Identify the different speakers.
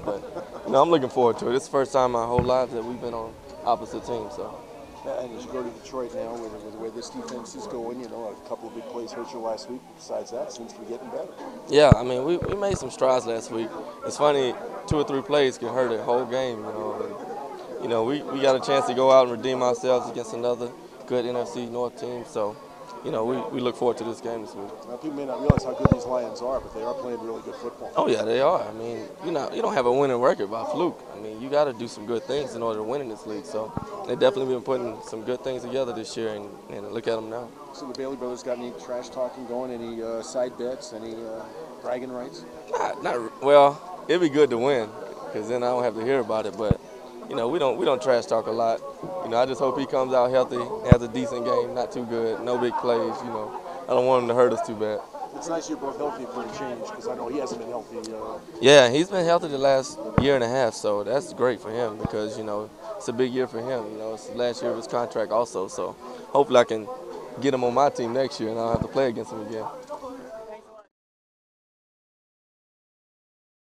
Speaker 1: But I'm looking forward to it. It's the first time my whole life that we've been on opposite teams. So.
Speaker 2: And as you go to Detroit now, with the way this defense is going, a couple of big plays hurt you last week. Besides that, it seems to be getting better.
Speaker 1: Yeah, I mean, we made some strides last week. It's funny, 2 or 3 plays can hurt a whole game, we got a chance to go out and redeem ourselves against another good NFC North team. So, we look forward to this game this week.
Speaker 2: Now, people may not realize how good these Lions are, but they are playing really good football.
Speaker 1: Oh, yeah, they are. I mean, you don't have a winning record by fluke. I mean, you got to do some good things in order to win in this league. So they've definitely been putting some good things together this year, and look at them now.
Speaker 2: So the Bailey brothers got any trash talking going, any side bets, any bragging rights?
Speaker 1: Well, it'd be good to win because then I don't have to hear about it, but we don't trash talk a lot. I just hope he comes out healthy, has a decent game, not too good, no big plays. I don't want him to hurt us too bad.
Speaker 2: It's nice you're both healthy for a change because I know he hasn't been healthy.
Speaker 1: Yeah, he's been healthy the last year and a half, so that's great for him because it's a big year for him. It's the last year of his contract also, so hopefully I can get him on my team next year and I don't have to play against him again.